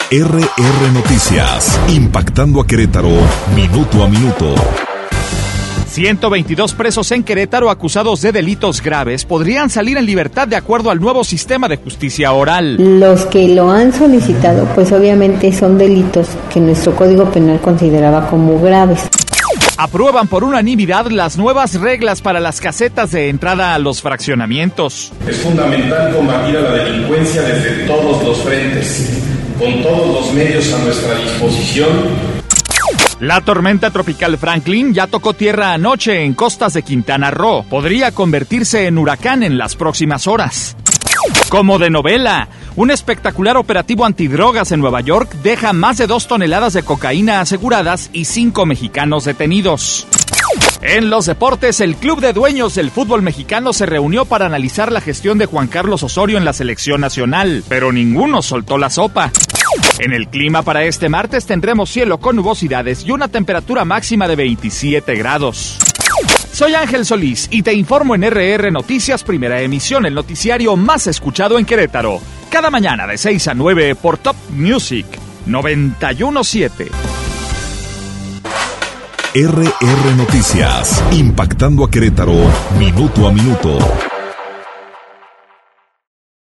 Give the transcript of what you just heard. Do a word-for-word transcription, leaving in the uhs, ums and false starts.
R R Noticias, impactando a Querétaro, minuto a minuto. ciento veintidós presos en Querétaro acusados de delitos graves podrían salir en libertad de acuerdo al nuevo sistema de justicia oral. Los que lo han solicitado, pues obviamente son delitos que nuestro Código Penal consideraba como graves. Aprueban por unanimidad las nuevas reglas para las casetas de entrada a los fraccionamientos. Es fundamental combatir a la delincuencia desde todos los frentes, con todos los medios a nuestra disposición. La tormenta tropical Franklin ya tocó tierra anoche en costas de Quintana Roo. Podría convertirse en huracán en las próximas horas. Como de novela, un espectacular operativo antidrogas en Nueva York deja más de dos toneladas de cocaína aseguradas y cinco mexicanos detenidos. En los deportes, el Club de Dueños del Fútbol Mexicano se reunió para analizar la gestión de Juan Carlos Osorio en la selección nacional, pero ninguno soltó la sopa. En el clima para este martes tendremos cielo con nubosidades y una temperatura máxima de veintisiete grados. Soy Ángel Solís y te informo en R R Noticias, primera emisión, el noticiario más escuchado en Querétaro. Cada mañana de seis a nueve por Top Music noventa y uno punto siete. R R Noticias, impactando a Querétaro, minuto a minuto.